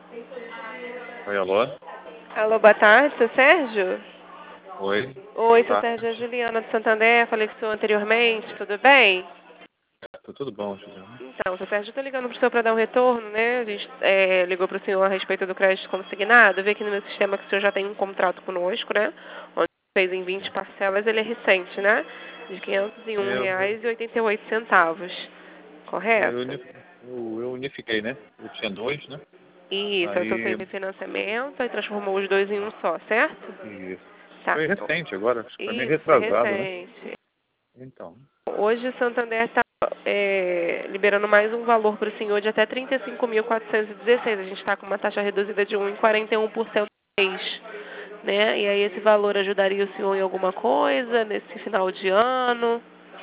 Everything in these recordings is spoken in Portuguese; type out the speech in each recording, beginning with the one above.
Oi, alô? Alô, boa tarde, seu Sérgio? Oi. Oi, seu Tá. Sérgio, é a Juliana do Santander, falei com o senhor anteriormente, tudo bem? Tá tudo bom, Juliana? Então, seu Sérgio, eu tô ligando pro senhor para dar um retorno, né? A gente ligou pro senhor a respeito do crédito consignado, vi aqui no meu sistema que o senhor já tem um contrato conosco, né? Onde fez em 20 parcelas, ele é recente, né? De R$ Eu, 501,88, correto? eu unifiquei, né? Eu tinha dois, né? Isso, aí o senhor Aí, fez refinanciamento e transformou os dois em um só, certo? isso. Tá. Foi recente agora, acho que foi meio Isso, foi retrasado, né? recente. Então, Hoje o Santander está liberando mais um valor para o senhor de até 35.416. A gente está com uma taxa reduzida de 1,41% por mês. Né? E aí esse valor ajudaria o senhor em alguma coisa nesse final de ano?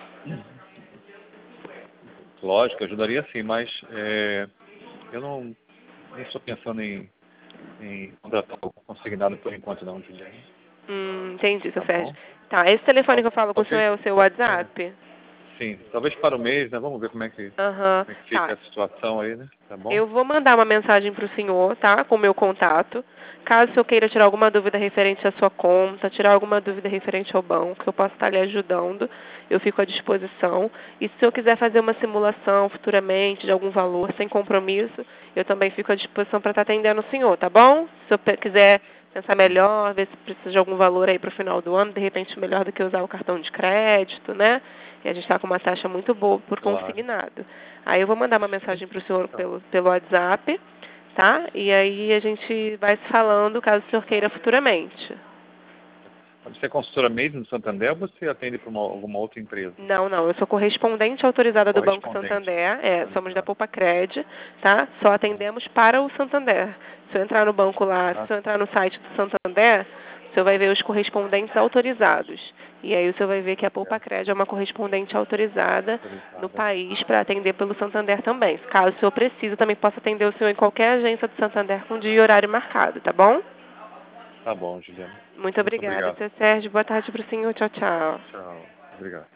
lógico, ajudaria sim, mas eu nem estou pensando em contratar o consignado por enquanto não, Juliana. Entendi, seu Tá Sérgio. bom? Tá, esse telefone que eu falo com o senhor Talvez, é o seu é, WhatsApp? sim, talvez para o mês, né? Vamos ver Aham, como é que fica tá. a situação aí, né? Tá bom? Eu vou mandar uma mensagem para o senhor, tá? Com o meu contato. Caso o senhor queira tirar alguma dúvida referente à sua conta, tirar alguma dúvida referente ao banco, eu posso estar lhe ajudando. Eu fico à disposição. E se o senhor quiser fazer uma simulação futuramente de algum valor, sem compromisso, eu também fico à disposição para estar atendendo o senhor, tá bom? Se o senhor quiser pensar melhor, ver se precisa de algum valor aí para o final do ano, de repente melhor do que usar o cartão de crédito, né? E a gente está com uma taxa muito boa por Claro. consignado. Aí eu vou mandar uma mensagem para o senhor Então, pelo WhatsApp, tá? E aí a gente vai se falando caso o senhor queira futuramente. você é consultora mesmo do Santander ou você atende para alguma outra empresa? Não, não, eu sou correspondente autorizada do Banco Correspondente. Santander, somos da Autorizado. Poupa-Cred, tá? Só Ah, atendemos para o Santander. Se eu entrar no banco lá, ah, se eu entrar no site do Santander, o senhor vai ver os correspondentes autorizados. E aí o senhor vai ver que a certo. Poupa-Cred é uma correspondente autorizada no Autorizada. país para atender pelo Santander também. Caso o senhor precise, também posso atender o senhor em qualquer agência do Santander com dia e horário marcado, tá bom? Tá bom, Juliana. Muito Muito obrigada, obrigado. seu Sérgio. Boa tarde para o senhor. Tchau, tchau. Tchau. Obrigado.